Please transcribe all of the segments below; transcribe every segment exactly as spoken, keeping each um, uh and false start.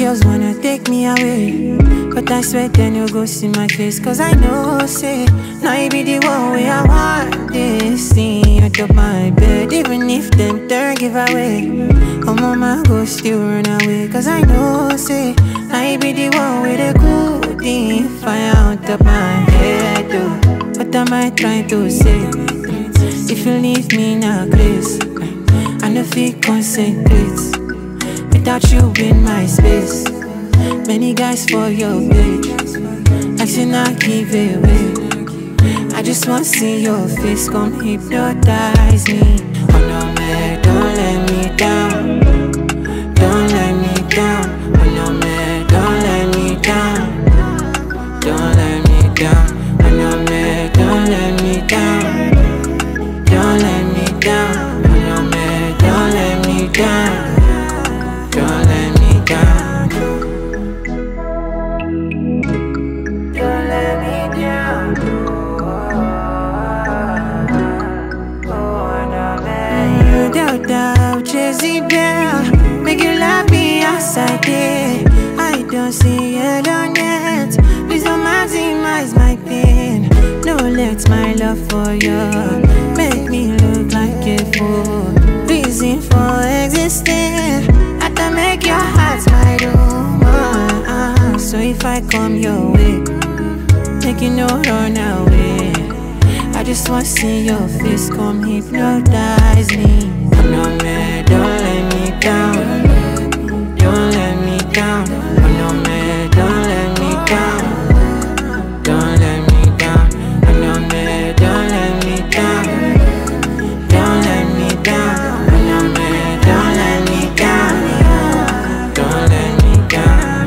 girls wanna take me away, but I swear then you'll go see my face. Cause I know, say, now you be the one way I want this thing on top my bed. Even if them turn give away, oh mama go still run away. Cause I know, say, now you be the one with the good thing fire on top my head, oh. What am I trying to say? If you leave me now, Grace, I no feel concentrate without you in my space. Many guys for your page, I should not give it away. I just want to see your face, come hypnotize me. Oh no man, don't let me down, don't let me down. Oh no man, don't let me down, don't let me down. Oh no man, don't let me down, don't let me down. Oh no man, don't let me down, don't let me down. Don't let me down. Oh no man, you doubt doubt, Jesse Bell. Make you love me as I did. I don't see it on yet. Please don't maximize my pain. No, let my love for you make me look like a fool. Reason for existing, I can make your heart my room. Uh, uh. So if I come your way, make you no run away. I just want to see your face, come hypnotize me. Oh no man, don't let me down, don't let me down. Oh no man, don't let me down, don't let me down. Oh no man, don't let me down, don't let me down. Oh no man, don't let me down, don't let me down.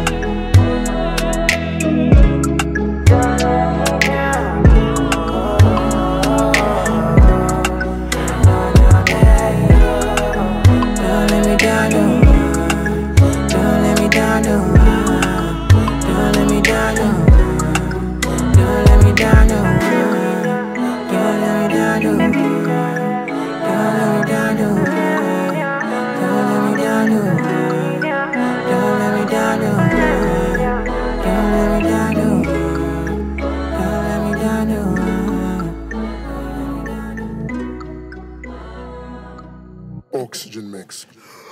Don't let me down. Don't let me down, no. Don't let me down, no. Don't let me down, no. Don't let me down, no. Don't let me down, no. Don't let me down, no. Don't let me down, no. Don't let me down, no. Don't let me down, no. Don't let me down, no. Oxygen mix.